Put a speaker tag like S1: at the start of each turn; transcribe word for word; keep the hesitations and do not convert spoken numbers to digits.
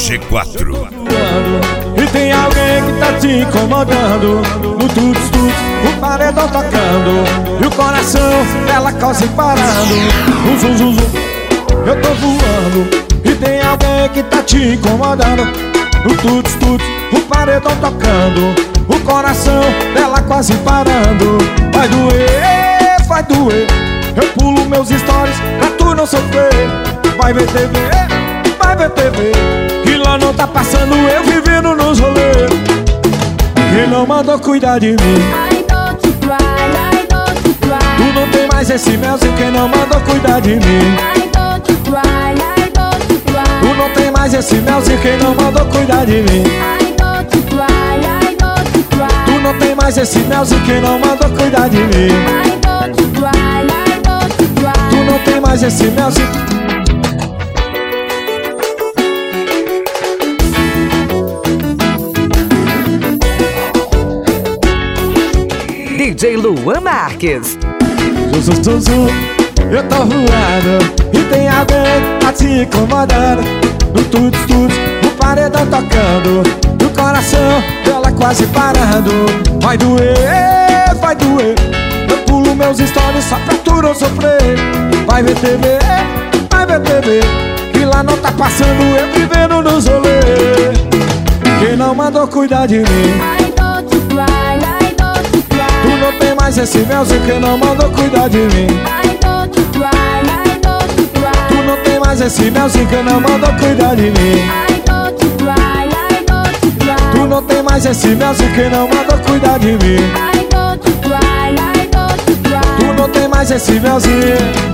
S1: G quatro.
S2: E tem alguém que tá te incomodando. No tuts tuts, o paredão tocando, e o coração dela quase parando. No zum zum zum, eu tô voando. E tem alguém que tá te incomodando. No tuts tuts, o paredão tocando, o coração dela quase parando. Vai doer, vai doer. Eu pulo meus stories pra tu não sofrer. Vai ver T V, vai ver T V, que lá não tá passando eu vivendo nos rolês. Quem não mandou cuidar de mim?
S3: I don't cry, I don't cry.
S2: Tu não tem mais esse melzinho, quem não mandou cuidar de mim?
S3: I don't cry, I don't cry.
S2: Tu não tem mais esse melzinho, quem não mandou cuidar de mim?
S3: I don't cry, I don't cry.
S2: Tu não tem mais esse melzinho, quem não mandou cuidar de mim?
S3: I don't cry, I don't cry.
S2: Tu não tem mais esse melzinho.
S4: D J Luan Marques.
S2: Zum, zum, zum, eu tô voando. E tem alguém que tá te incomodando. No tuts tuts, o paredão tocando, e o coração dela quase parando. Vai doer, vai doer. Eu pulo meus stories só pra tu não sofrer. Vai ver T V, vai ver T V, que lá não tá passando eu vivendo nos rolês. Quem não mandou cuidar de mim?
S3: I don't cry, I don't cry.
S2: Tu não tem mais esse melzinho, quem não mandou cuidar de mim?
S3: I don't cry, I don't cry.
S2: Tu não tem mais esse melzinho, quem não mandou cuidar de mim?
S3: I don't cry, I don't cry.
S2: Tu não tem mais esse melzinho, quem não mandou cuidar de mim?
S3: I don't cry, I don't cry.
S2: Tu não tem mais esse melzinho.